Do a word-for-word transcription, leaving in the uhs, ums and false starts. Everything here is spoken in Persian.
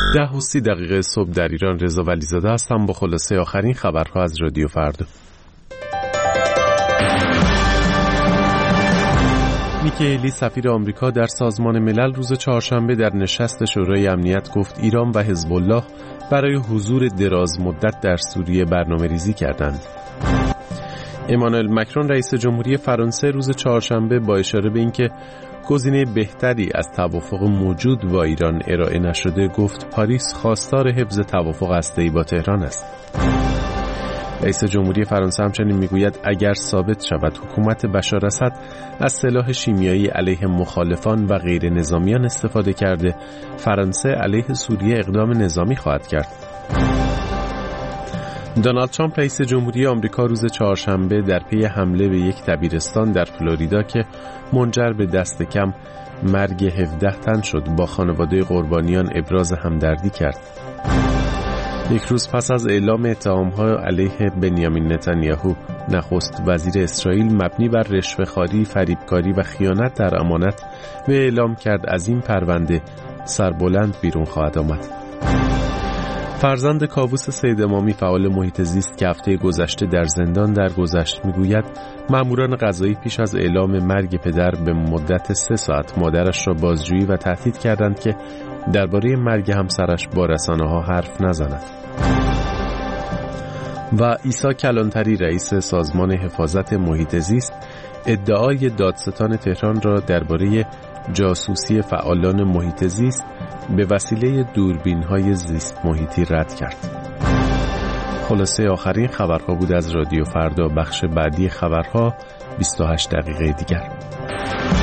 ده و سی دقیقه صبح در ایران. رضا ولیزاده هستم با خلاصه آخرین خبرها از رادیو فردا. نیکی هیلی سفیر آمریکا در سازمان ملل روز چهارشنبه در نشست شورای امنیت گفت ایران و حزب الله برای حضور دراز مدت در سوریه برنامه ریزی کردند. امانوئل مکرون رئیس جمهوری فرانسه روز چهارشنبه با اشاره به اینکه گزینه بهتری از توافق موجود با ایران ارائه نشده گفت پاریس خواستار حفظ توافق هسته‌ای با تهران است. رئیس جمهوری فرانسه همچنین میگوید اگر ثابت شود حکومت بشار اسد از سلاح شیمیایی علیه مخالفان و غیر نظامیان استفاده کرده، فرانسه علیه سوریه اقدام نظامی خواهد کرد. دونالد ترامپ رئیس جمهوری آمریکا روز چهارشنبه در پی حمله به یک دبیرستان در فلوریدا که منجر به دست کم مرگ هفده تن شد با خانواده قربانیان ابراز همدردی کرد. یک روز پس از اعلام اتهام‌ها علیه بنیامین نتانیاهو، نخست وزیر اسرائیل مبنی بر رشوه‌خواری، فریبکاری و خیانت در امانت، و اعلام کرد از این پرونده سربلند بیرون خواهد آمد. فرزند کاووس سید امامی فعال محیط زیست که هفته گذشته در زندان درگذشت میگوید ماموران قضایی پیش از اعلام مرگ پدر به مدت سه ساعت مادرش را بازجویی و تهدید کردند که درباره مرگ همسرش با رسانه‌ها حرف نزند. و عیسی کلانتری رئیس سازمان حفاظت محیط زیست ادعای دادستان تهران را درباره جاسوسی فعالان محیط زیست به وسیله دوربین‌های زیست محیطی رد کرد. خلاصه آخرین خبرها بود از رادیو فردا. بخش بعدی خبرها بیست و هشت دقیقه دیگر.